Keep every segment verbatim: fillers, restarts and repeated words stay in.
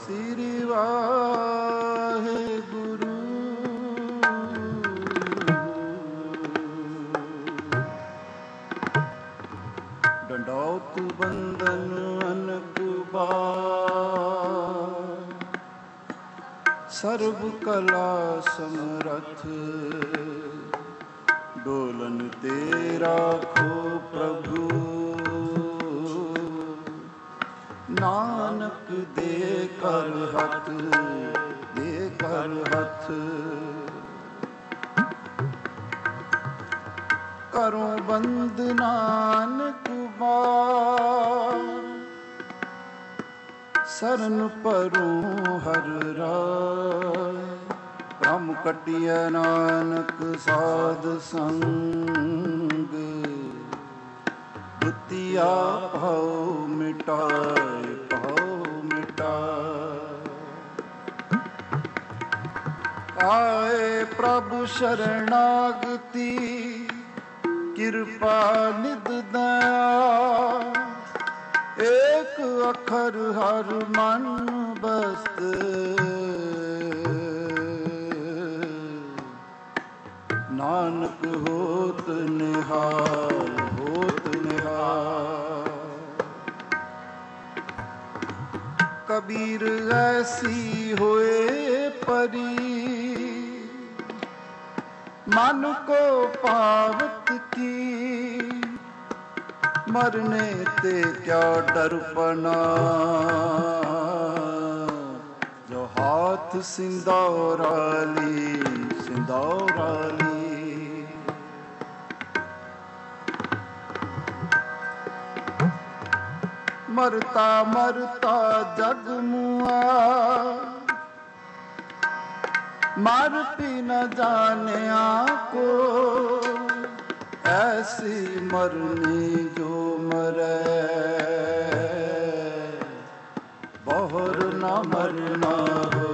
ਸ੍ਰੀ ਵਾਹਿਗੁਰੂ। ਡੰਡੌਤ ਬੰਦਨ ਅਨਕ ਬਾਰ, ਸਰਬ ਕਲਾ ਸਮਰੱਥ, ਡੋਲਨ ਤੇ ਰਾਖੋ ਪ੍ਰਭੂ। ਨਾਨਕ ਦੇ ਕਰ ਹੱਥ, ਦੇ ਕਰ ਹੱਥ। ਕਰੋ ਬੰਦ ਨਾਨਕ ਬਾਰ, ਸਰਨ ਪਰੋ ਹਰ ਰਾਏ। ਭ੍ਰਮ ਕਟਿਐ ਨਾਨਕ ਸਾਧ ਸੰਗ, ਦੁਤੀਆ ਭਉ ਮਿਟਾਏ, ਭਉ ਮਿਟਾਏ। ਆਏ ਪ੍ਰਭ ਸ਼ਰਨਾਗਤੀ, ਕਿਰਪਾ ਨਿਧ ਦਇਆ। ਏਕ ਅੱਖਰ ਹਰ ਮਨ ਬਸਤ, ਨਾਨਕ ਹੋਤ ਨਿਹਾਲ, ਹੋਤ ਨਿਹਾਲ। ਕਬੀਰ ਐਸੀ ਹੋਏ ਪਰੀ, मन को पावत की। मरने ते क्या डरपना, जो हाथ सिंदौरा ली, सिंदौरा ली। मरता मरता जग मुआ, मर भी न जानिया को। ऐसी मरनी जो मरे, बहुर न मरना हो।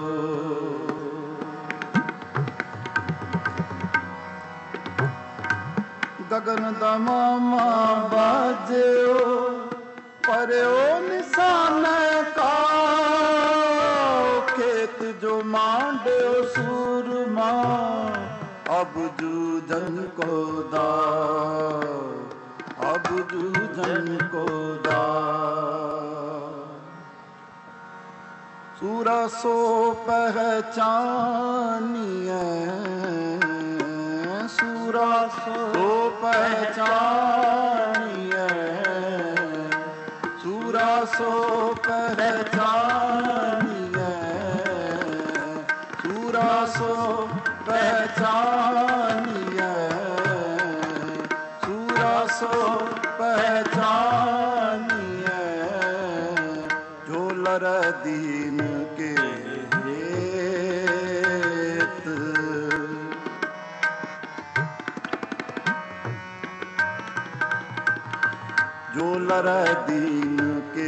गगन दमामा बाज्यो, पर्यो निशान का। खेत जो मांड्यो सूरमा, अब जूझन को दाव, अब जूझन को दाव। सूरा सो पहचानिए, सूरा सो पहचानिए, सूरा सो पहचानिए, सूरा सो पहचानिए, सूरा सो पहचानिए। झोलर दीन के हेत, झोलर दीन के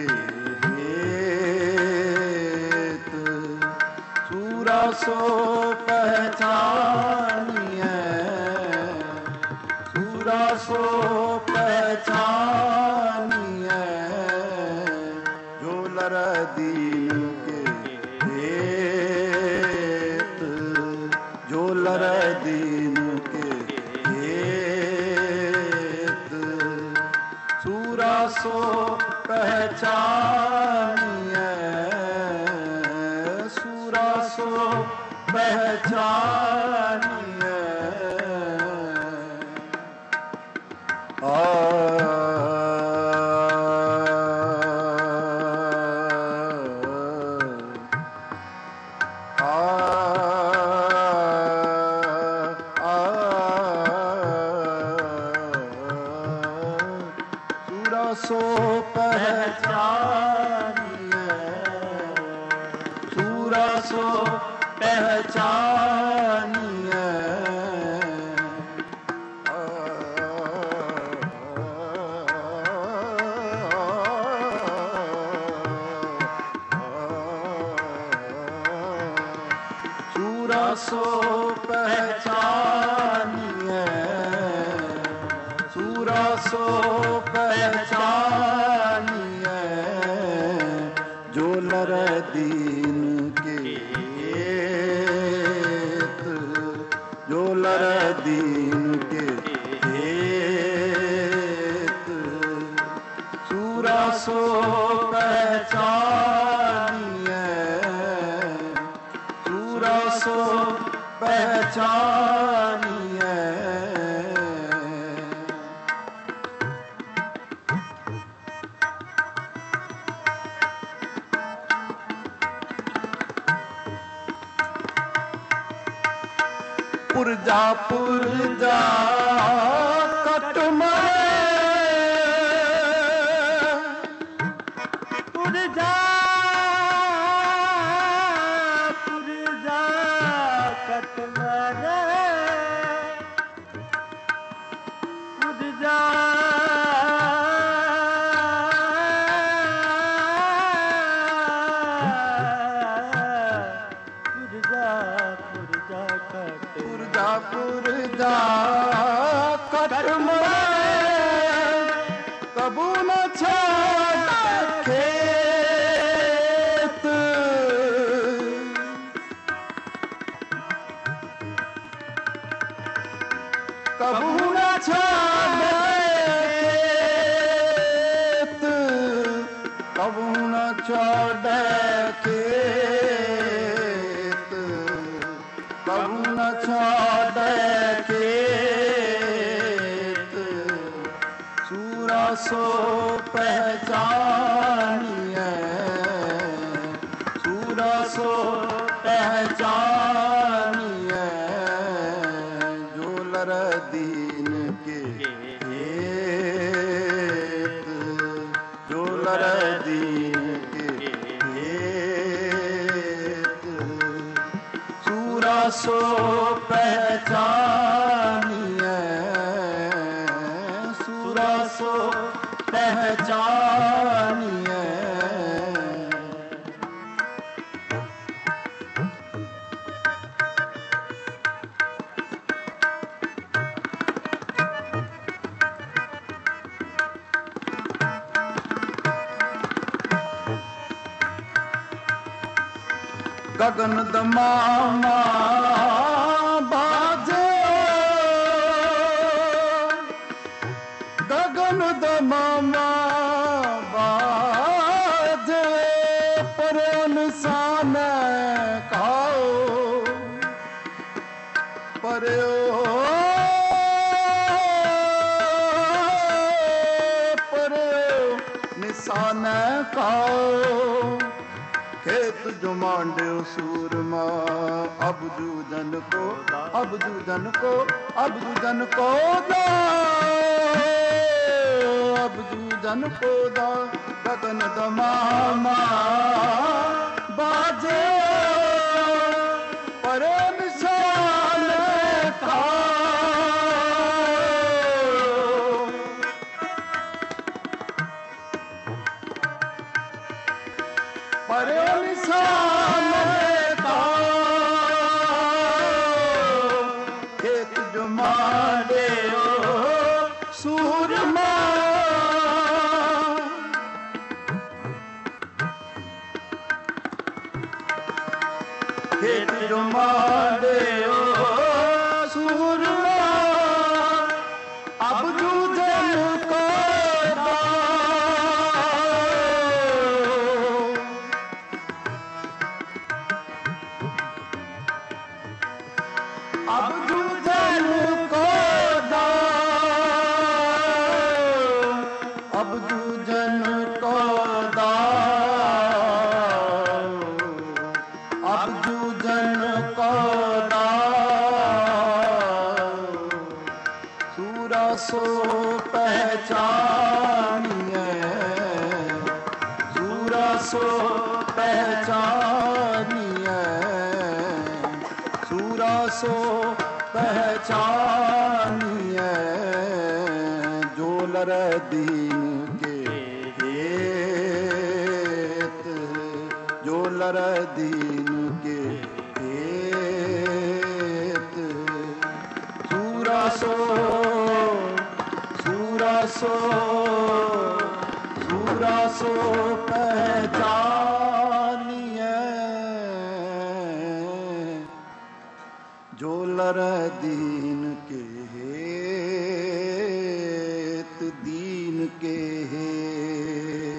हेत। सूरा सो पहचानिए, सूरा सो पहचानिए। झोलर दीन के हेत, झोलर दीन के हेत। सूरा सो पहचानिए, सूरा सो पहचानिए। आ सो पहचानिए, सूरा सो पहचानिए। सूरा सो पहचानिए, सूरा सो पहचानिए। झोलर दीन सूरा सो पहचानिए, सूरा सो पहचानिए। पुरजा पुरजा कट पुरजा पुरजा कट मरे, पुरजा पुरजा पुरजा कट कबू न छोड़ खेत, कबू न छोड़ खेत, कबू न छोड़ खेत, कबू न छोड़ खेत। सूरा सो पहचानिए, सूरा सो पहचानिए। जोलर दीन के हेत, जोलर दीन के हेत। सूरा सो पहचानिए, सूरा सो पहचानिए। गगन दमामा बाजे, गगन दमामा बाजे। पर इंसान खाओ पर पर निशान खाओ। खेत जो मांडे सूरमा, अब जूदन को, अब जूदन को, अब जूदन को दो, अब जूदन को दो। गगन दमामा बाजे, पर निशान खाओ, पर निशान खाओ। खेत जो मांडे सूरमा, खेत जो मांडे सूरमा। अब जूझन को अब जूझन को दो, अब जूझन को दो, अब जूझन को दो। सूरा सो पहचानिए, सूरा सो पहचानिए, सूरा सो पहचानिए। जोलर दीन के हेत, जोलर दीन के हेत। सूरा सो, सूरा सो, सूरा सो पहचानिए। जोलर दीन के हेत, दीन के हेत।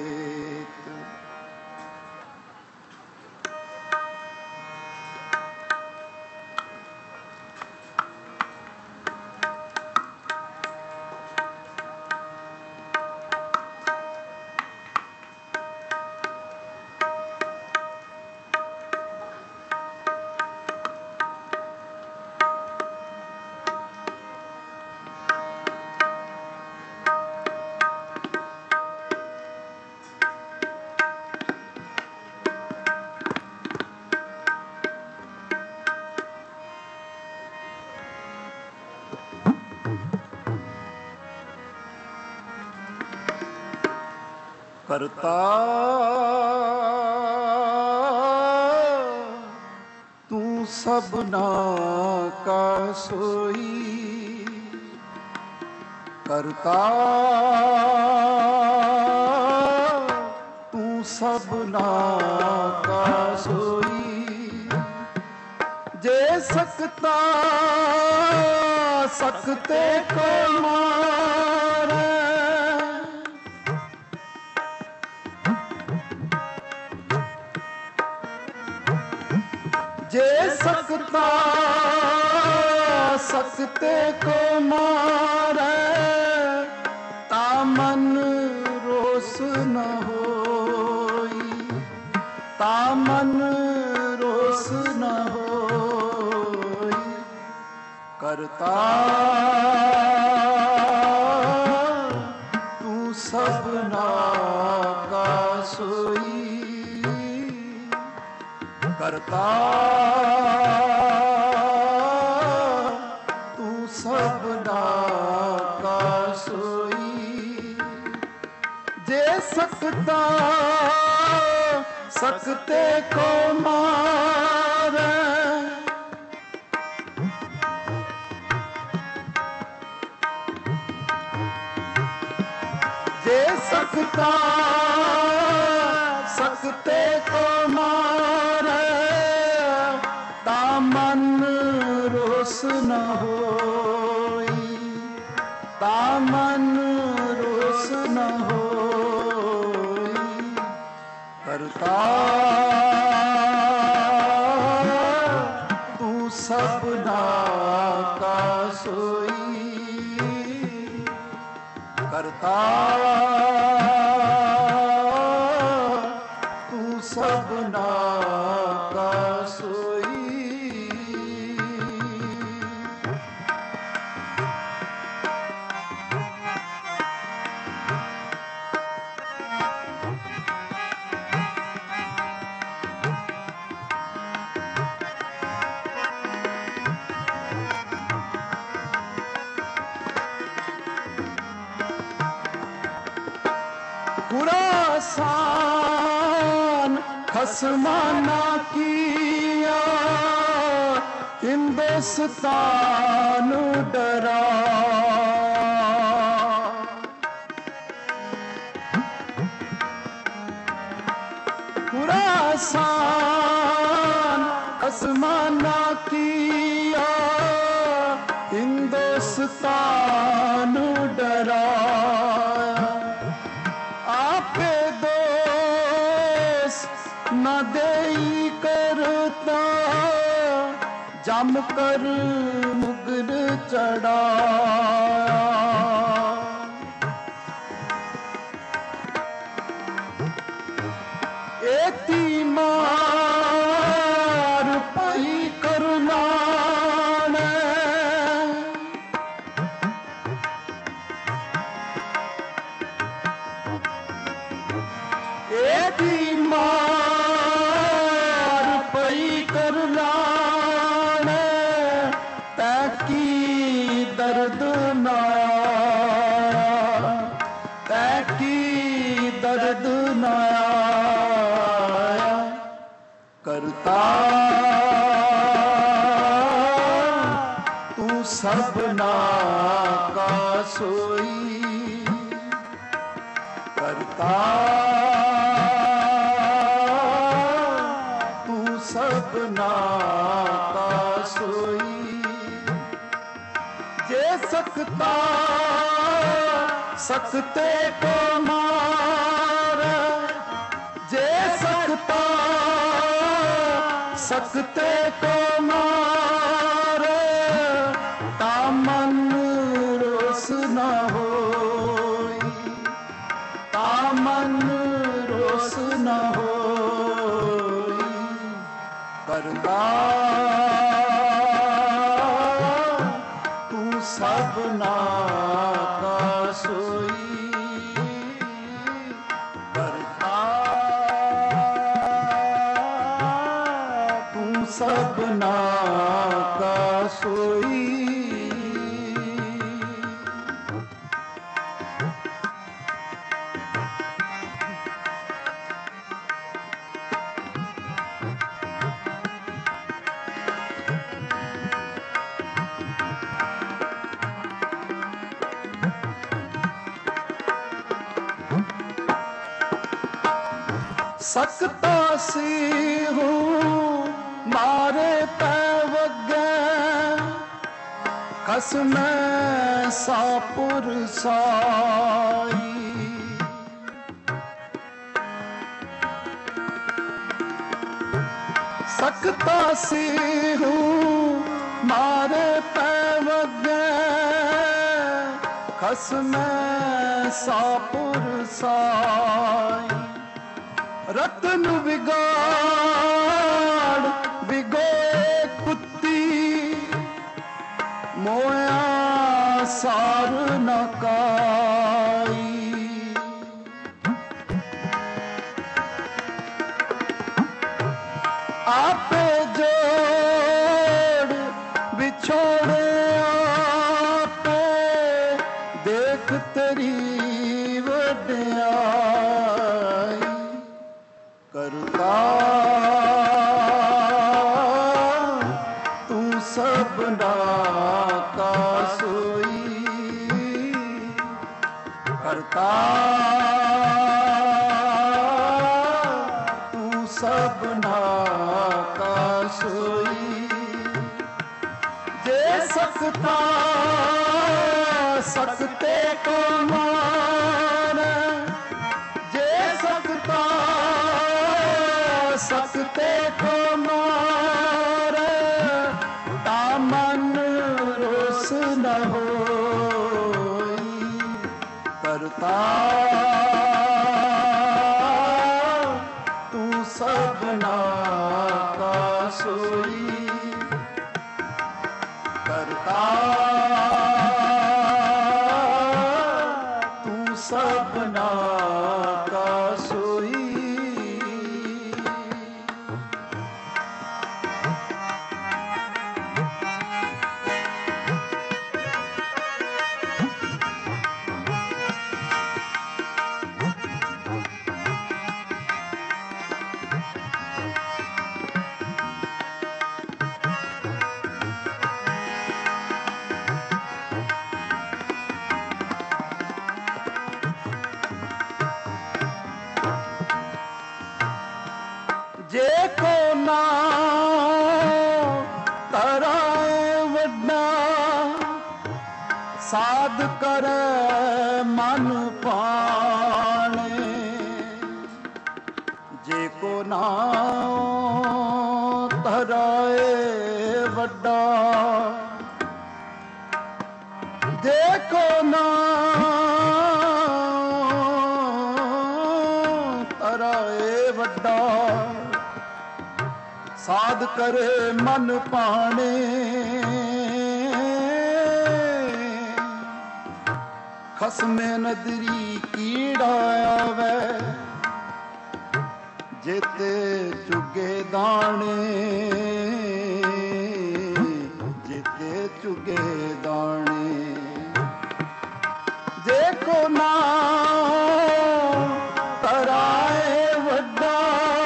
ਕਰਤਾ ਤੂੰ ਸਭਨਾ ਕਾ ਸੋਈ, ਕਰਤਾ ਤੂੰ ਸਭਨਾ ਕਾ ਸੋਈ। ਜੇ ਸਕਤਾ ਸਕਤੇ ਕੋ ਮਾਰੇ, ਜੇ ਸਕਤਾ ਸਕਤੇ ਕੋ ਮਾਰੇ, ਤਾ ਮਨ ਰੋਸ ਨ ਹੋਈ, ਤਾ ਮਨ ਰੋਸ ਨ ਹੋਈ। ਕਰਤਾ ਤੂੰ ਸਭਨਾ ਕਾ ਸੋਈ, ਕਰਤਾ ਤੂੰ ਸਭਨਾ ਕਾ ਸੋਈ। ਜੇ ਸਕਤਾ ਸਕਤੇ ਕੋ ਮਾਰੇ, ਜੇ ਸਕਤਾ ਸਕਤੇ ਕੋ ਮਾਰੇ, ਤਾ ਮਨ ਰੋਸ ਨ ਹੋਈ, ਤਾ ਮਨ ਰੋਸ ਨ ਹੋਈ। ਕਰਤਾ ਤੂੰ ਸਭਨਾ ਕਾ ਸੋਈ, ਕਰਤਾ ਤੂੰ ਸਭਨਾ ਕਾ ਸੋਈ। ਖੁਰਾਸਾਨ ਖਸਮਾਨਾ ਕੀਆ, ਹਿੰਦੁਸਤਾਨ ਡਰਾਇਆ। ਖੁਰਾਸਾਨ ਖਸਮਾਨਾ ਕੀਆ, ਹਿੰਦੁਸਤਾਨ ਡਰਾਇਆ। ਆਪੇ ਦੋਸ ਨ ਦੇਈ ਕਰਤਾ, ਜਮ ਕਰ ਮੁਗਰ ਚੜਾਇਆ। ਏਤੀ ਮਾਰ ਪਈ ਕਰਨਾਣੇ, ਏਤੀ ਮਾਰ ਪਈ ਕਰਨਾਣੇ, ਤੈ ਕੀ ਦਰਦ ਨਾ ਆਇਆ, ਤੈ ਕੀ ਦਰਦ ਨਾ ਆਇਆ। ਕਰਤਾ ਤੂੰ ਸਭਨਾ ਕਾ ਸੋਈ, ਕਰਤਾ ਤੂੰ ਸਭਨਾ ਕਾ ਸੋਈ। ਜੇ ਸਕਤਾ ਸਕਤੇ ਕੋ ਮਾਰੇ, ਜੇ ਸਕਤਾ ਸਕਤੇ ਕੋ ਮਾਰੇ, ਤਾ ਮਨ ਰੋਸ ਨ ਹੋਈ, ਤਾ ਮਨ ਰੋਸ ਨ ਹੋਈ। ਕਰਤਾ ਤੂੰ ਸਭਨਾ ਕਾ ਸੋਈ, ਕਰਤਾ ਤੂੰ ਸਭਨਾ ਕਾ ਸੋਈ। ਸਕਤਾ ਸੀ ਹੂੰ ਮਾਰੇ ਪੈ ਵਗੈ ਖਸਮੈ ਸਾਪੁਰ ਸਾਈ ਸਕਤਾ ਸੀ ਹੂੰ ਮਾਰੇ ਪੈ ਵਗੈ ਖਸਮੈ ਸਾਪੁਰ ਸਾਈ ਰਤਨ ਵਿਗਾੜ ਵਿਗੋਏ ਕੁੱਤੀ ਮੋਇਆ ਸਾਰ ਨ ਕਾਈ ਆਪੇ ਜੋੜ ਵਿਛੋੜੇ ਆਪੇ ਦੇਖ ਤੇਰੀ ਵਡਿਆਈ ਕਰਤਾ ਤੂੰ ਸਭਨਾ ਕਾ ਸੋਈ ਕਰਤਾ ਤੂੰ ਸਭਨਾ ਕਾ ਸੋਈ ਜੇ ਸਕਤਾ ਸਕਤੇ ਕੋ ਮਾਨ ਜੇ ਸਕਤਾ ਸਕਤੇ ਕੋ ਮਾਰ ਤਾ ਮਨ ਰੋਸ ਨ ਹੋਈ ਕਰਤਾ ਤੂੰ ਸਭਨਾ ਕਾ ਸੋਈ ਕਰਤਾ ਤੂੰ ਸਭਨਾ ਕਾ ਸੋਈ ਜੇ ਕੋ ਨਾ ਤਰਾਏ ਵੱਡਾ ਸਾਧ ਕਰੈ ਮਨ ਪਾਣੇ ਜੇ ਕੋ ਨਾ ਤਰਾਏ ਵੱਡਾ ਦੇਖੋ ਨਾ ਤਰਾਏ ਵੱਡਾ ਸਾਧ ਕਰੇ ਮਨ ਪਾਣੇ ਖਸਮੇ ਨਦਰੀ ਕੀੜਾ ਆਵੇ ਜਿਤੇ ਚੁਗੇ ਦਾਣੇ ਜਿਤੇ ਚੁਗੇ ਦਾਣੇ ਦੇਖੋ ਨਾ ਤਰਾਏ ਵੱਡਾ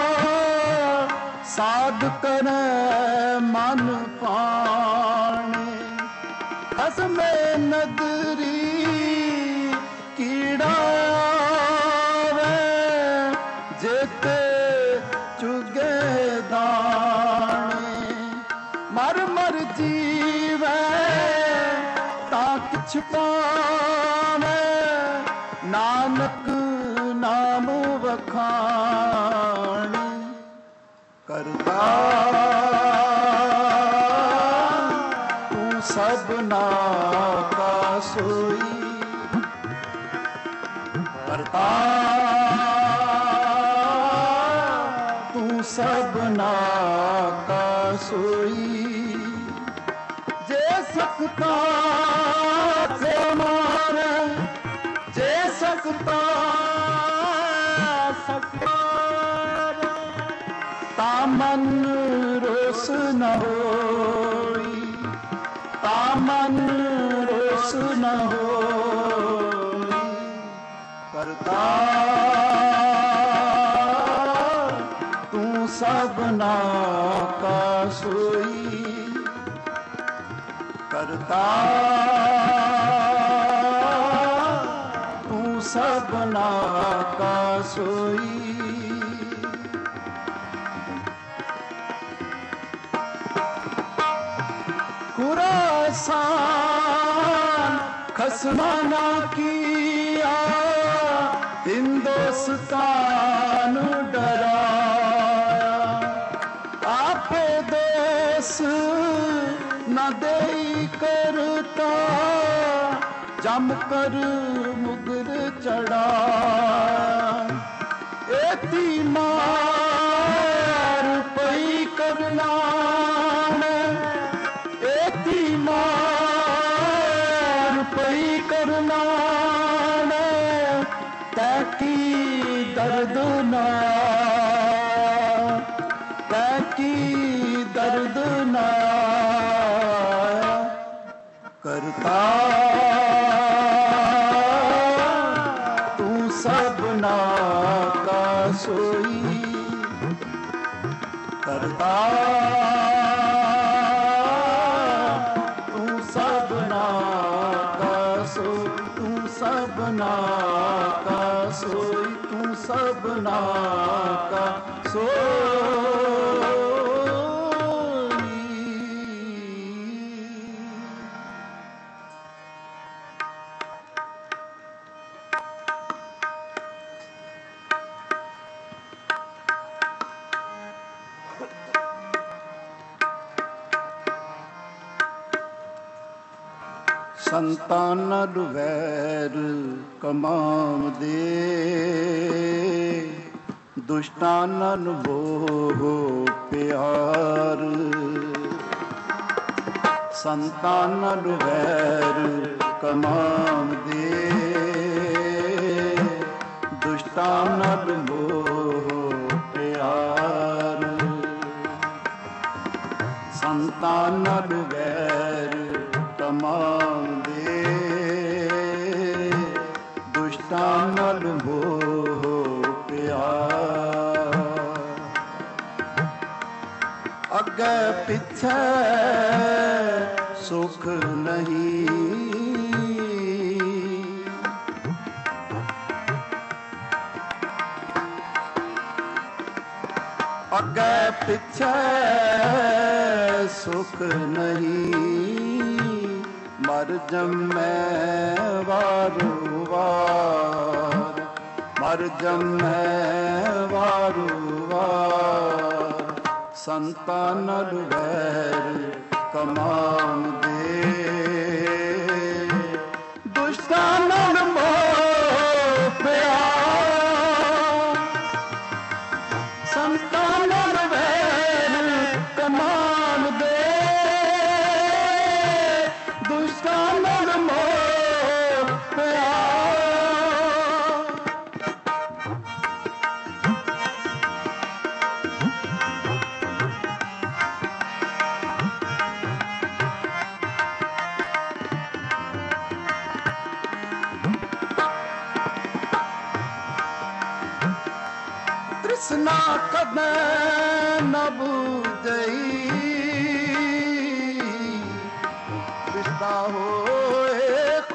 ਸਾਧ ਕਰੈ ਮਨ ਪਾਣੇ ਖਸਮੇ ਨਦਰੀ ਕੀੜਾ ਆਵੇ ਜਿਤੇ ਚੁਗੇ ਦਾਣੇ ਮਰ ਮਰ ਜੀਵੈ ਤਾਂ ਕਿਛ ਪਾਵੇ ਨਾਨਕ ਨਾਮ ਵਖਾਣੇ ਕਰਤਾ ਤੂੰ ਸਭਨਾ ਕਾ ਸੋਈ ਕਰਤਾ ਤੂੰ ਸਭਨਾ ਕਾ ਸੋਈ ਜੇ ਸਕਤਾ ਸੇ ਮਾਰ ਜੇ ਸਕਤਾ ਸਕਤਾਰ ਤਾ ਮਨ ਰੋਸ ਨ ਹੋਈ ਤਾ ਮਨ ਰੋਸ ਨ ਹੋਈ ਕਰਤਾ ਤੂੰ ਸਭਨਾ ਕਾ ਸੋਈ ਕਰਤਾ ਤੂੰ ਸਭਨਾ ਕਾ ਸੋਈ आसान खसमाना किया हिंदुस्तान डराया आपे देश न देई करता जम कर मुगर चढ़ाया एती मार पई करना एती मार पई करना तैकी दर्द ना तैकी दर्द ना करता तू सबना का सोई करता तू सबना का सो तू सबना का सोई तू सबना का सोई संताना वैर कमाम दे दुष्टाना मोह प्यार संताना वैर कमाम दे दुष्टाना मोह प्यार संताना वैर तमाम दे दुष्टानल मोह प्यार अगे पिछे सुख नहीं अगे पिछे सुख नहीं मर जमै वारो वार मर जमै वारो वार संतानल वैर कमाम दे दुष्टानल मोह प्यार संतानल वैर कमाम दे दुष्टानल मोह प्यार तृष्णा कदे न बुझई विदा होए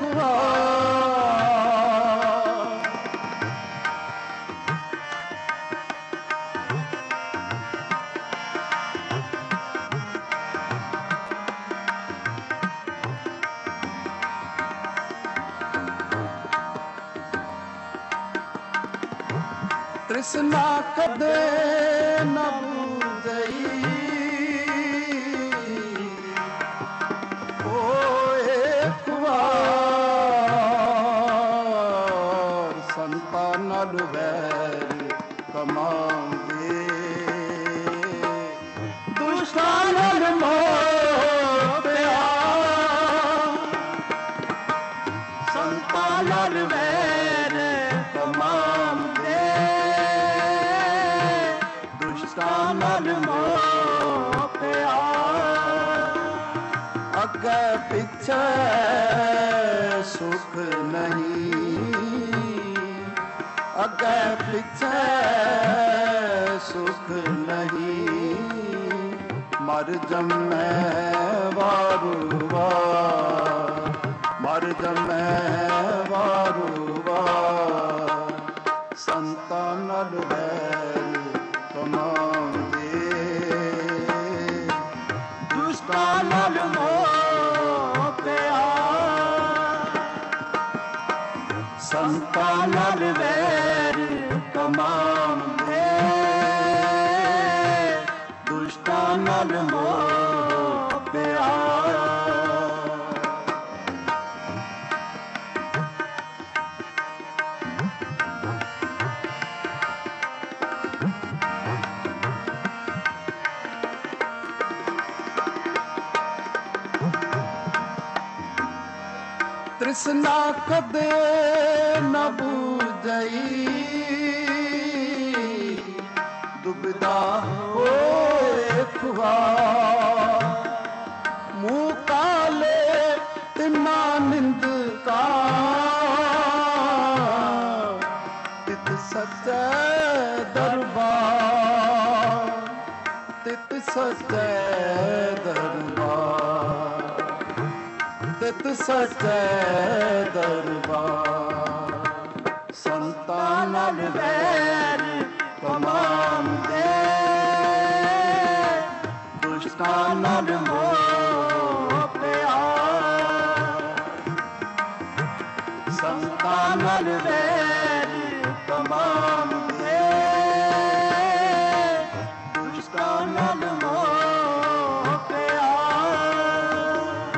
ख्वार तृष्णा कदे न बुझई होए ख्वार संतानल वैर कमाम दे दुष्टानल मोह प्यार संतानल वैर कमाम दे दुष्टानल मोह प्यार अगे पिछे सुख नहीं अगे पिछे सुख नहीं मर जमै वारो वार मर जमै वारो वार संतानल वैर कमाम दे दुष्टानल मोह ਸੰਤਾਂ ਨਾਲ ਵੈਰ ਤਮਾਮ ਦੇ, ਦੁਸ਼ਟਾਂ ਨਾਲ ਮੋਹ ਪਿਆਰ। ਤ੍ਰਿਸ਼ਨਾ ਕਦੇ ਨ ਬੂਝਈ, ਦੁਬਿਧਾ ਹੋਏ ਖੁਆਰ। ਮੂੰਹ ਕਾਲੇ ਤਿਨਾ ਨਿੰਦਕਾ, ਤਿਤ ਸਚੈ ਦਰਬਾਰ, ਤਿਤ ਸਚੈ ਦਰਬਾਰ, ਤਿਤ ਸਚੈ ਦਰਬਾਰ। ਸੰਤਾਂ ਨਾਲ ਵੈਰ ਤਮਾਮ ਦੇ, ਦੁਸ਼ਟਾਂ ਨਾਲ ਮੋਹ ਪਿਆਰ। ਸੰਤਾਂ ਨਾਲ ਵੈਰ ਤਮਾਮ ਦੇ, ਦੁਸ਼ਟਾਂ ਨਾਲ ਮੋਹ ਪਿਆਰ।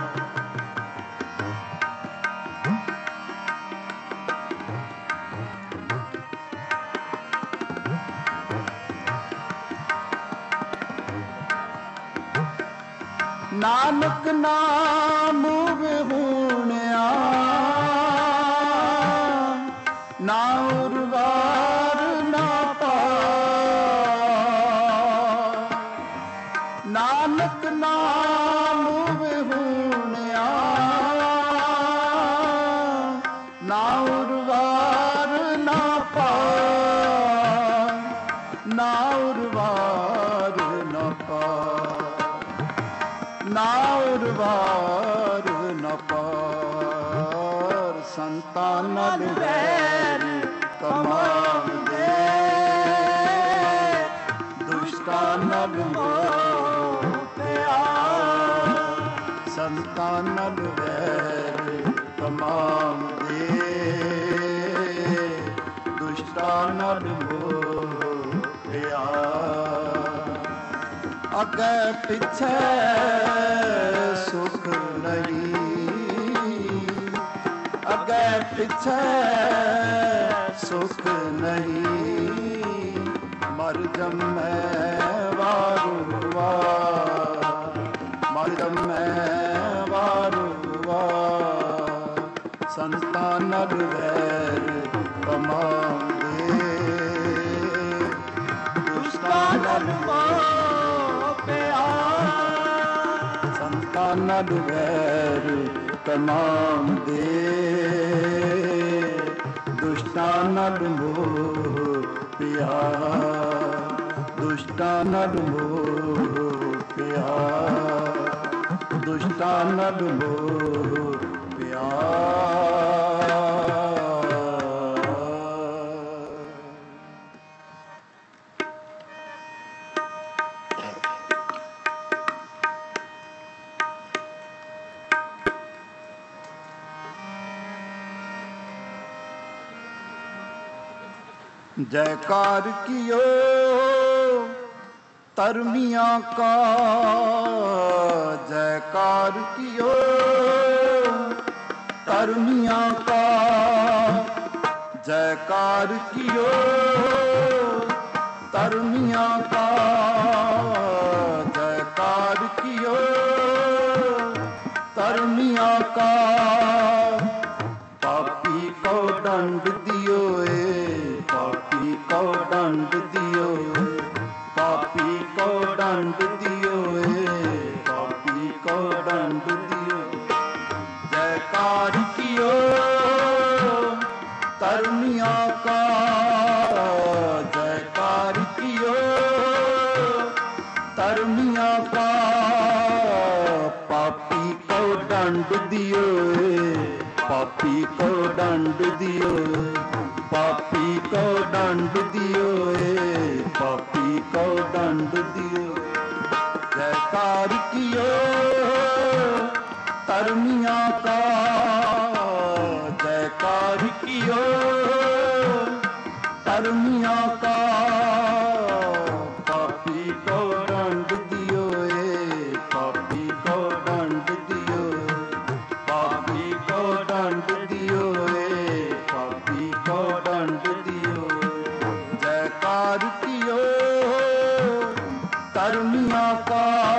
ਨਾਨਕ ਨਾਮ ਵਿਹੂਣਿਆ, ਨਾ ਉਰਵਾਰ ਨਾ ਪਾਰ। ਨਾਨਕ ਨਾਮ ਵਿਹੂਣਿਆ, ਨਾ ਉਰਵਾਰ ਨਾ ਪਾਰ, ਨਾ ਉਰਵਾਰ ਨਾ ਪਾਰ, ਨਾ ਉਰਵਾਰ ਨਾ ਪਾਰ। ਸੰਤਾਂ ਨਾਲ ਵੈਰ ਤਮਾਮ ਦੇ, ਦੁਸ਼ਟਾਂ ਨਾਲ ਮੋਹ ਪਿਆਰ। ਸੰਤਾਂ ਨਾਲ ਵੈਰ ਤਮਾਮ ਦੇ, ਦੁਸ਼ਟਾਂ ਨਾਲ ਮੋਹ ਪਿਆਰ। ਅੱਗੇ ਪਿੱਛੇ ਸੁਖ ਨਹੀਂ, ਅੱਗੇ ਪਿੱਛੇ ਸੁਖ ਨਹੀਂ। ਮਰ ਜੰਮੈ ਵਾਰੂ ਵਾਰ, ਮਰ ਜੰਮੈ ਵਾਰੂ ਵਾਰ। ਸੰਤਾਂ ਨਾਲ ਵੈਰ ਤਮਾਮ ਦੇ, ਦੁਸ਼ਟਾਂ ਨਾਲ ਮੋਹ ਪਿਆਰ। ਸੰਤਾਂ ਨਾਲ ਵੈਰ ਤਮਾਮ ਦੇ, ਦੁਸ਼ਟਾਂ ਨਾਲ ਮੋਹ ਪਿਆਰ। ਦੁਸ਼ਟਾਂ ਨਾਲ ਮੋਹ ਪਿਆਰ, ਦੁਸ਼ਟਾਂ ਨਾਲ ਮੋਹ ਪਿਆਰ। जयकार कियो तरमिया का, जयकार कियो तरमिया का, जयकार कियो तरमिया का, जयकार कियो तरमिया का। पापी को दंड दियो पापी को दंड दियो, पापी को दंड दियो, पापी को दंड दियो। जयकार कियो तरमिया का, जयकार कियो तरमिया का। पापी को दंड दियो, पापी को दंड दियो, पापी को दंड दियो, पापी को दंड दियो। जयकार कियो तरमिया का, जयकार कियो धर्मियों का पापी को दंड दियो ए पापी को दंड दियो पापी को दंड दियो ए पापी को दंड दियो जयकार कियो धर्मियों का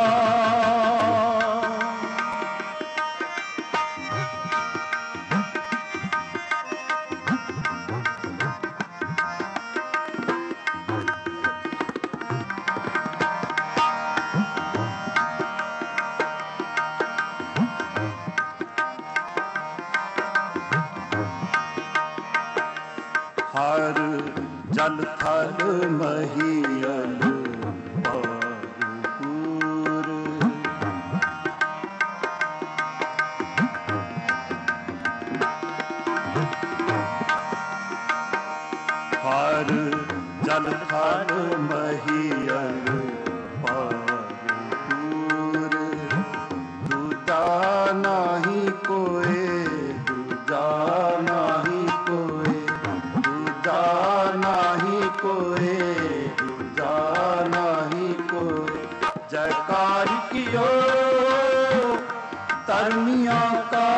हर जल थल महीयल पारपूर हर जल थल महीयल पारपूर दूजा नाही कोई दूजा नाही कोई दूजा नाही कोई दूजा नाही कोई जयकार कियो धर्मियों का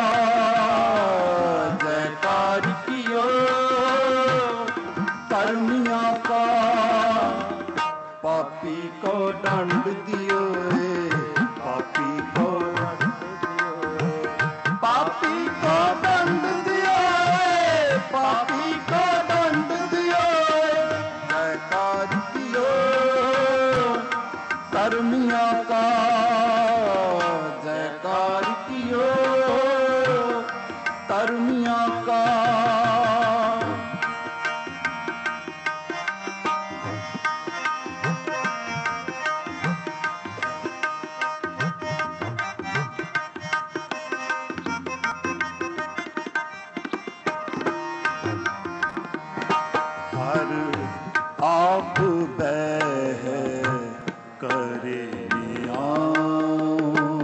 जयकार कियो धर्मियों का पापी को दंड दियो ए पापी को पापी को दंड दियो ए पापी को दंड दियो जयकार कियो धर्मियों का जयकार कियो धर्मियों का हर आप बह करे न्याय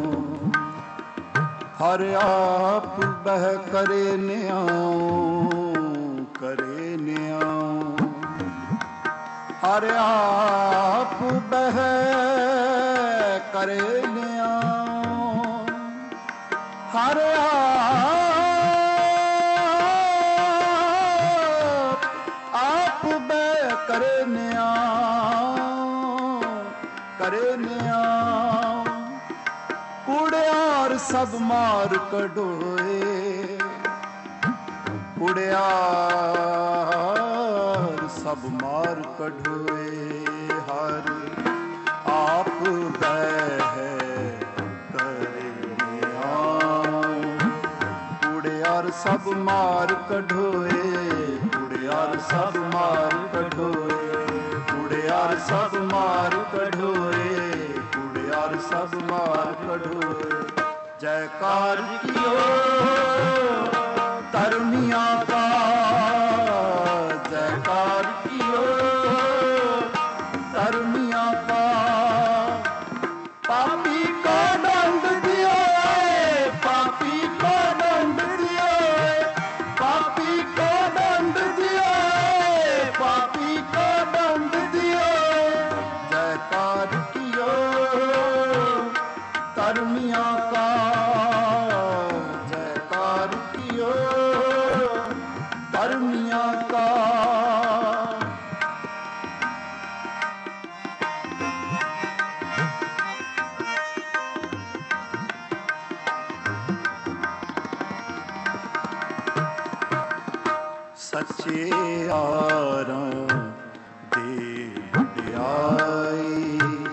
हर आप बह करे न्याय करे न्याय हर आप बह करे न्याय हर आप बह करे न्याय करे न्याय कुड़ियार सब मार कढोए कुड़ियार सब मार कढोए हर आप बह करे न्याय कुड़ियार सब मार कढोए कुड़ियार सब मार कढोए कुड़ियार सब मार कढोए कुड़ियार सब मार कढोए जयकार कियो धर्मियों का जयकार कियो धर्मियों का पापी को दंड दियो पापी को दंड दियो पापी को दंड दियो पापी को दंड दियो जयकार कियो धर्मियों का जयकार कियो धर्मियों का सच्चे यारां दे वडियाई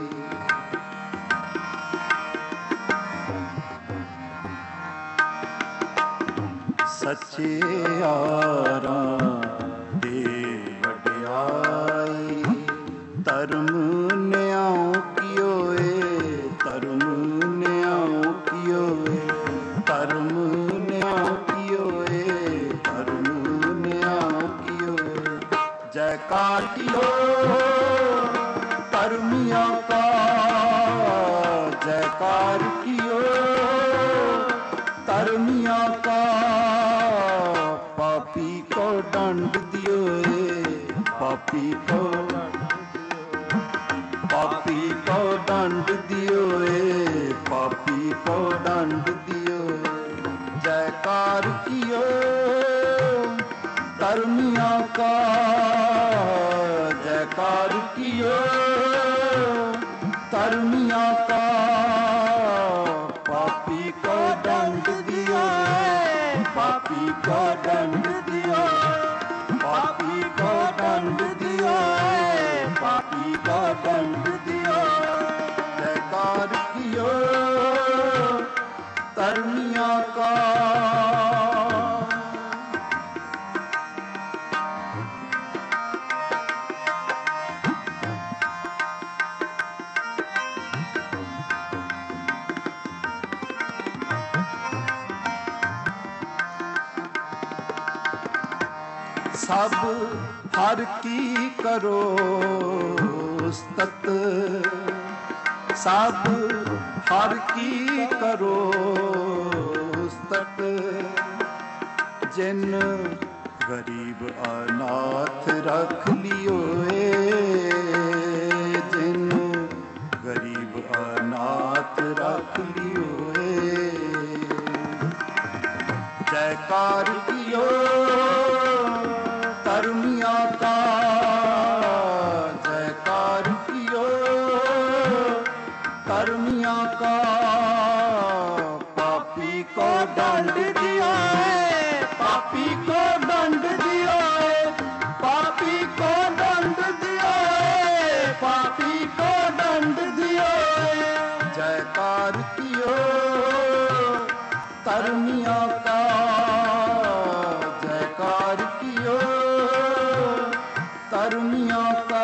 सच्चे यारां दे वडियाई धर्म न्याओ कियो ए धर्म न्याओ कियो ए धर्म न्याओ कियो ए धर्म न्याओ कियो ए जयकार कियो धर्मियों का जयकार कियो धर्मियों का पापी को दंड दियो ए पापी पापी को पापी को दंड दियो ए पापी को दंड दियो। जयकार कियो धर्मिया का जयकार कियो धर्मिया का पापी को दंड दियो पापी को दंड दियो पापी को दंड दियो पापी को दंड दियो। जयकार कियो धर्मिया का। सब हर की करो स्तत सब हर की करो स्तत। जिन गरीब अनाथ रख लियो ए जिन गरीब अनाथ रख लियो ए। जयकार कियो धर्मिया का जयकार कियो धर्मिया का। पापी को दंड दियो पापी को दंड दियो पापी को दंड दियो पापी को दंड दियो। जयकार कियो धर्मिया का जयकार कियो धर्मिया का।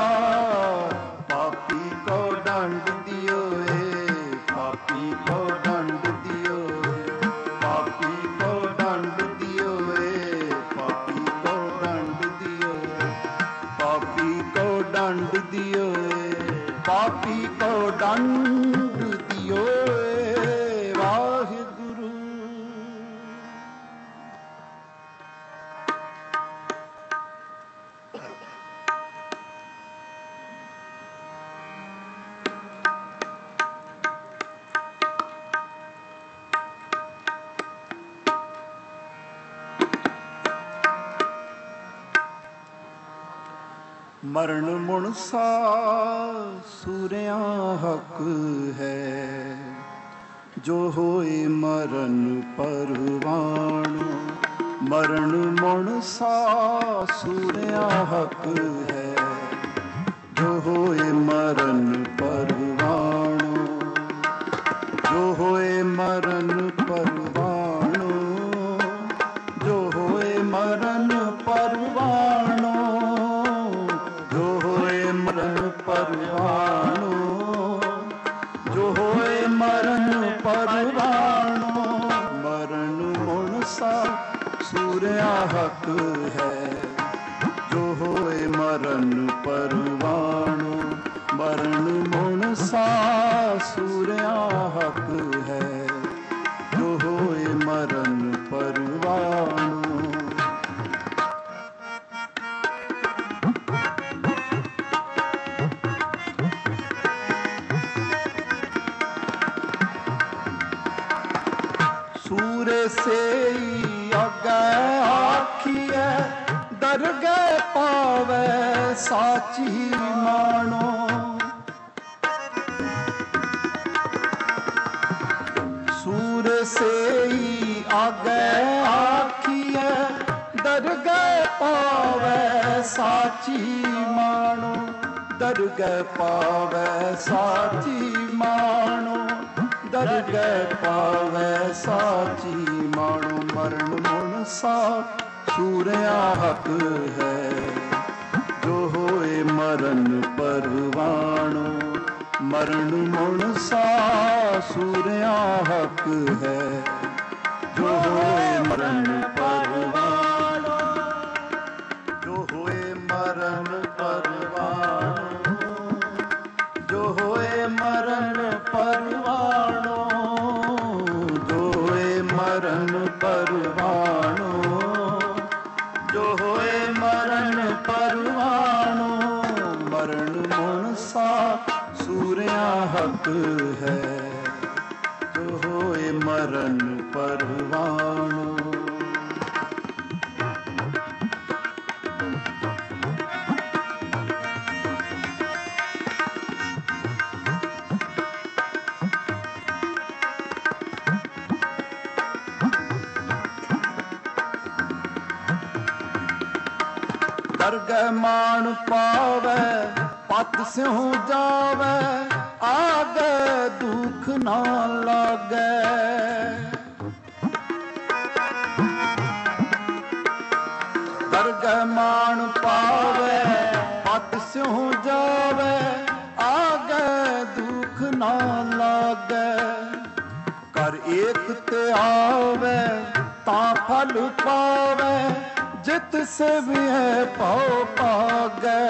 पापी को दंड दियो ए पापी को दंड दियो पापी को दंड दियो ए पापी को दंड दियो पापी को दंड दियो ए पापी को दंड दियो ए। वाहिगुरु। मरण मुनसा सूर्या हक है जो होए मरण परवाणो। मरण मुनसा सूर्या हक है जो होए मरण परवाणो जो होए मरण परवाणो जो होए मरण परवाणो परवाणो जो होए मरण परवाणो। मरण मुनसा सूर्या हक है जो होए मरण परवाणो। मरण मुनसा सूर्या हक है जो होए मरण परवाणो। सूरे से अगे आखिए दरगे पावे साची मानो। सूरे से आगे आखिए दरगे पावे साची मानो। दरगे पावे साची मानो दरगे पावे साची मानो। मरण मुनसा सूर्या हक है जो होए मरण परवाणो। मरण मुनसा सूर्या हक है जो होए मरण परवाणो जो होए मरण परवाणो जो होए मरण परवाणो जो होए मरण परवाणो जो होए मरण परवाणो। हक है जो होए मरण परवानो। दरगह मान पावे पत स्यों जावे आगे दुख ना लागे। दरगह मान पावे पत स्यों जावे आगे दुख ना लागे। कर एक ते आवे ता फल पावे जित से भी है पाओ पागे।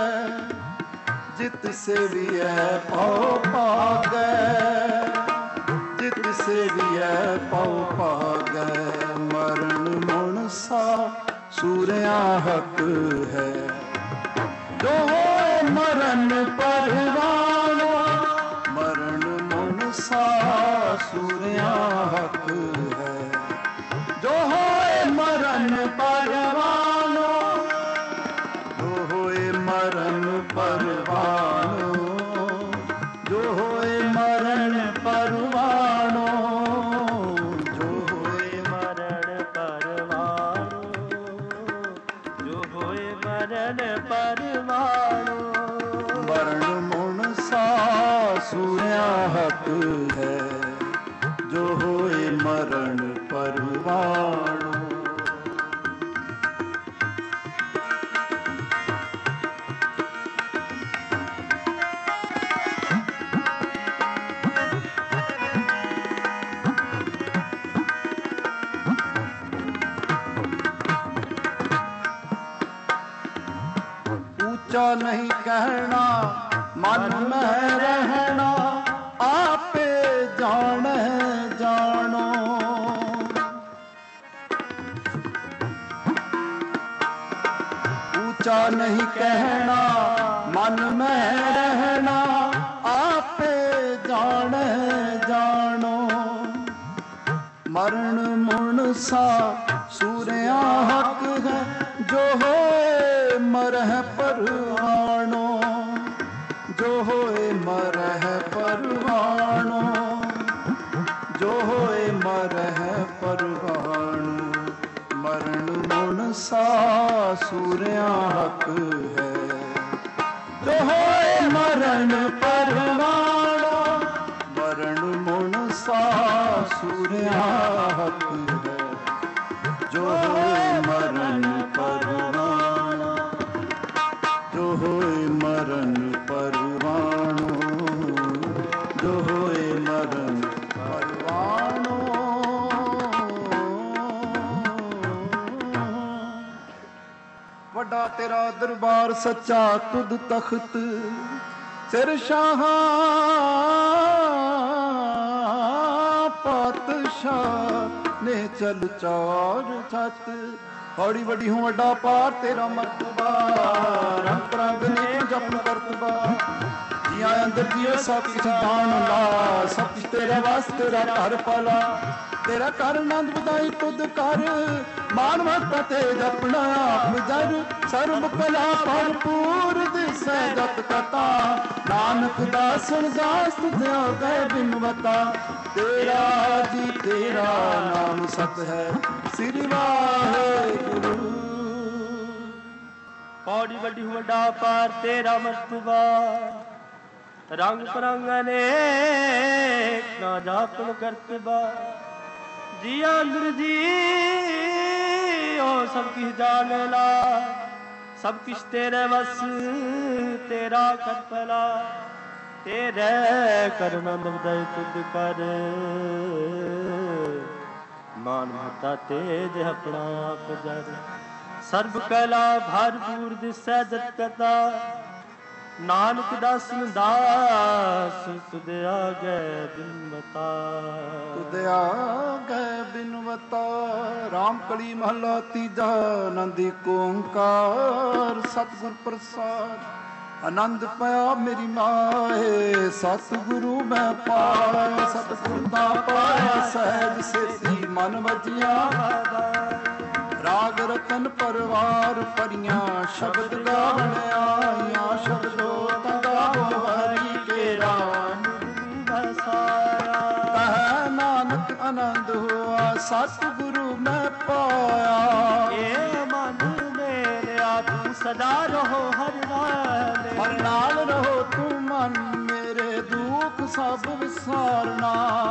जित से भी है पाओ पागे। जित से भी है पाओ पागे। मरण मुनसा सूर्या हक है जो मरण परवानो। मरण मुनसा सूर्या हक है जो होए मरण परवानो। जो होए मरण परवानो। जो होए मरण परवानो। जो होए मरण परवानो। जो होए मरण परवानो। मरण मुनसा सूर्या हक है जो होए मरण परवानो। ऊंचा नहीं कहना मन में रहना आपे जान है जानो। ऊंचा नहीं कहना मन में रहना आपे जान है जानो। मरण मुनसा सूर्या हक है जो होए मरह परवानो। जो होए मरह परवानो। जो होए मरह परवानो। मरण मुनसा सूर्या हक है जो होए मरण परवानो। मरण मुनसा सूर्या हक है जो होए मरण परवानो। जो होए मरण परवानो। जो होए मरण परवानो। वड्डा तेरा दरबार सच्चा तुद तख्त सिर शाह पातशाह ने चल चार छत। हौड़ी बड़ी हूँ वड्डा पार तेरा मरतबा रंग रंग ने जपन करतबा। जिया अंदर जियो सब कुछ दान ला सब कुछ तेरा वास तेरा घर पाला। तेरा कर नंद बधाई तुद कर मान मता तेज अपना आप जर। सर्व कला भरपूर दिसै जत कथा नानक दासन दास तुझे गए बिनवता। तेरा जी तेरा नाम सत है श्री वाहेगुरु। पौड़ी बड़ी वड्डा पार तेरा मरतबा रंग परंग अनेक ना जापन करतबा। जी अंदर जी ओ सब किस जान ला सब किस तेरे बस तेरा कर भला। तेरे करनंद बधाई तुद कर मान महता तेज अपना आप जर। सर्ब कला भरपूर दिसै जत कथा नानक दासन दास तुद आगे बिनवता। तुद आगे बिनवता। राम कली महला तीजा नंदी ओंकार सतगुर प्रसाद। ਆਨੰਦ ਪਿਆ ਮੇਰੀ ਮਾਏ ਸਤਿਗੁਰੂ ਮੈਂ ਪਾਇਆ ਸਤਿਗੁਰੂ ਦਾ ਪਾਇਆ ਸਹਿਜ ਸੇਤੀ ਮਨ ਵਜਿਆ ਰਾਗ ਰਤਨ ਪਰਵਾਰ ਪਰੀਆਂ ਸ਼ਬਦ ਗਾਵਣ ਆਈਆਂ ਸ਼ਬਦੋ ਤਗਾਵੋ ਹਰੀ ਕੇਰਾ ਕਹੈ ਨਾਨਕ ਆਨੰਦ ਹੋਆ ਸਤਿਗੁਰੂ ਮੈਂ ਪਾਇਆ ਏ ਮਨ ਮੇਰਿਆ ਤੂੰ ਸਦਾ ਰਹੋ ਹਰਿ ਨਾਲ ਹਰਿ ਨਾਲ ਰਹੋ ਤੂੰ ਮਨ ਮੇਰੇ ਦੁੱਖ ਸਭ ਵਿਸਾਰਨਾ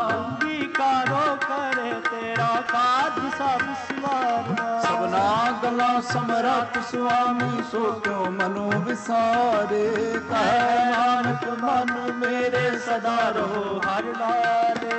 ਅੰਗੀਕਾਰੋ ਕਰੇ ਤੇਰਾ ਕਾਜ ਸਭ ਸਵਾਰਨਾ ਸਭਨਾ ਗੱਲਾਂ ਸਮਰੱਥ ਸੁਆਮੀ ਸੋ ਕਿਉ ਮਨੋ ਵਿਸਾਰੇ ਕਹਿ ਨਾਨਕ ਮਨ ਮੇਰੇ ਸਦਾ ਰਹੋ ਹਰਿ ਲਾਲੇ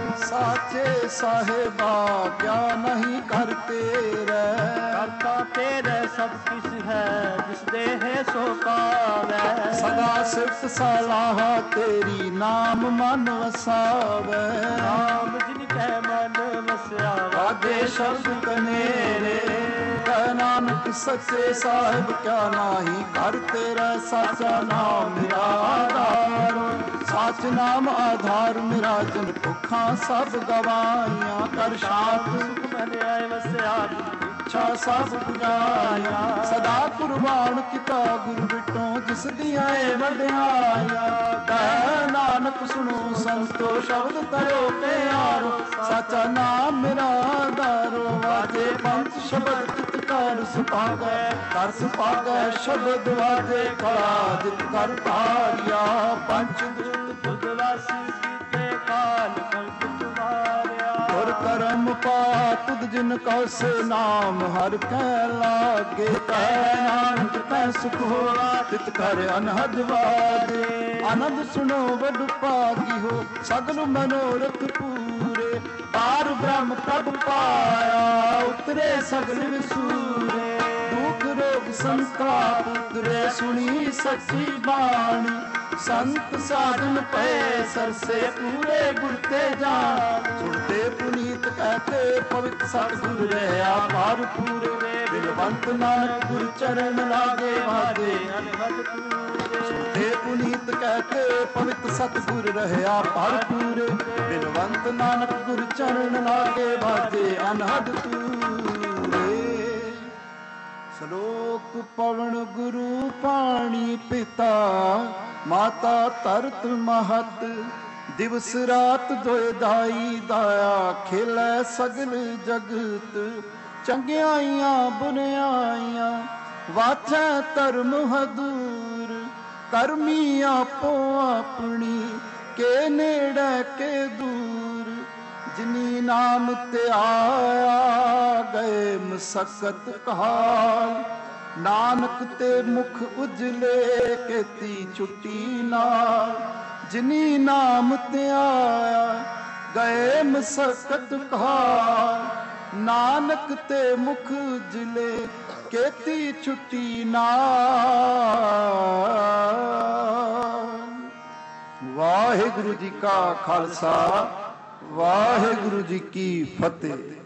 ਸਾਚੇ ਸਾਹਿਬਾ ਕਿਆ ਨਹੀਂ ਕਰ ਤੇਰੇ ਕਰਤਾ ਤੇਰੇ ਸਭ ਕਿਛ ਹੈ ਜਿਸ ਦੇਹ ਸੋ ਪਾਵੈ ਸਦਾ ਸਿਫਤ ਸਲਾਹ ਤੇਰੀ ਨਾਮ ਮਨ ਵਸਾਵੇ ਨਾਮ ਜਿਨ ਕੈ ਮਨ ਵਸਿਆ ਵਾਦੇ ਸ਼ਬਦ ਕਨੇਰੇ ਕਹਿ ਨਾਨਕ ਸੱਚੇ ਸਾਹਿਬ ਕਿਆ ਨਾਹੀ ਕਰ ਤੇਰਾ ਸਾਚਾ ਨਾਮ ਮੇਰਾ ਆਧਾਰ ਸਾਚ ਨਾਮ ਆਧਾਰ ਮੇਰਾ ਜਨ ਭੁੱਖਾਂ ਸਭ ਗਵਾਈਆਂ ਕਰ ਸ਼ਾਂਤ ਸੁਖ ਮਨਿਆ ਵਸਿਆ ਇੱਛਾ ਸਭ ਪੁਜਾਇਆ ਸਦਾ ਕੁਰਬਾਨ ਕੀਤਾ ਗੁਰੂ ਬਿਟੋਂ ਜਿਸ ਦੀਆਂ ਏ ਵਡਿਆਈਆਂ ਕਹਿ ਨਾਨਕ ਸੁਣੋ ਸੰਤੋ ਸ਼ਬਦ ਤਰੋ ਪਿਆਰੋ ਸਾਚਾ ਨਾਮ ਮੇਰਾ ਆਧਾਰੋ ਵਾਜੇ ਪੰਜ ਸ਼ਬਦ ਚਿਤ ਕਰ ਸੁਭਾਗੈ ਕਰ ਸੁਭਾਗੈ ਸ਼ਬਦ ਵਾਜੇ ਖੜਾ ਜਿਤ ਕਰ ਧਾਰਿਆ ਪੰਜ ਦੁਸ਼ਟ ਬੁੱਧ ਵਾਸੀ ਕੀਤੇ ਕਾਲ ਕਲਪ ਤੁਮਾਰਿਆ ਗੁਰ ਕਰਮ ਪਾ ਤੁਧ ਜਿਨ ਕਉ ਸੇ ਨਾਮ ਹਰ ਕੈ ਲਾਗੇ ਕਹਿ ਨਾਨਕ ਤੈ ਸੁਖ ਹੋਆ ਤਿਤ ਕਰ ਅਨਹਦ ਵਾਜੇ ਆਨੰਦ ਸੁਣੋ ਵਡ ਭਾਗੀ ਹੋ ਸਗਲ ਮਨੋਰਥ ਪੂਰੇ ਪਾਰ ਬ੍ਰਹਮ ਪ੍ਰਭ ਪਾਇਆ ਉਤਰੇ ਸਗਲ ਵਿਸੂਰੇ ਦੁਖ ਰੋਗ ਸੰਤਾਪ ਉਤਰੇ ਸੁਣੀ ਸੱਚੀ ਬਾਣੀ ਸੰਤ ਸਾਧਨ ਪਏ ਸਰਸੇ ਪੂਰੇ ਗੁਰ ਤੇ ਜਾਣ ਸੁਣਦੇ ਪੁਨੀਤ ਕਹਤੇ ਪਵਿੱਤ ਸਤਿਗੁਰ ਰਹਿਆ ਭਾਰ ਪੂਰੇ ਬਿਲਵੰਤ ਨਾਨਕ ਗੁਰ ਚਰਨ ਲਾਗੇ ਵਾਜੇ ਅਨਹਦ ਪੂਰੇ ਸੁਣਦੇ ਪੁਨੀਤ ਕਹਤੇ ਪਵਿੱਤ ਸਤਿਗੁਰ ਰਹਿਆ ਭਾਰ ਪੂਰੇ ਬਿਲਵੰਤ ਨਾਨਕ ਗੁਰ ਚਰਨ ਲਾਗੇ ਵਾਜੇ ਅਨਹਦ ਪੂਰੇ ਸ਼ਲੋਕ ਪਵਨ ਗੁਰੂ ਪਾਣੀ ਪਿਤਾ ਮਾਤਾ ਧਰਤ ਮਹਤ ਦਿਵਸ ਰਾਤ ਦੋਇ ਦਾਈ ਦਾਇਆ ਖੇਲੇ ਸਗਲ ਜਗਤ ਚੰਗਿਆਈਆਂ ਬੁਨਿਆਈਆਂ ਵਾਚੈ ਧਰਮ ਹਦੂਰ ਕਰਮੀ ਆਪੋ ਆਪਣੀ ਕੇ ਨੇੜੇ ਕੇ ਦੂਰ ਜਿਨੀ ਨਾਮ ਤੇ ਆਇਆ ਗਏ ਮਸਕਤ ਕਾਲ ਨਾਨਕ ਤੇ ਮੁਖ ਉਜਲੇ ਕੀਤੀ ਛੁੱਟੀ ਨਾਲ ਜਿਨੀ ਨਾਮ ਤੇ ਆਇਆ ਗਏ ਮਸਕਤ ਕਾਲ ਨਾਨਕ ਤੇ ਮੁਖ ਉਜਲੇ ਕੀਤੀ ਛੁੱਟੀ ਨਾਲ। ਵਾਹਿਗੁਰੂ ਜੀ ਕਾ ਖਾਲਸਾ ਵਾਹਿਗੁਰੂ ਜੀ ਕੀ ਫਤਿਹ।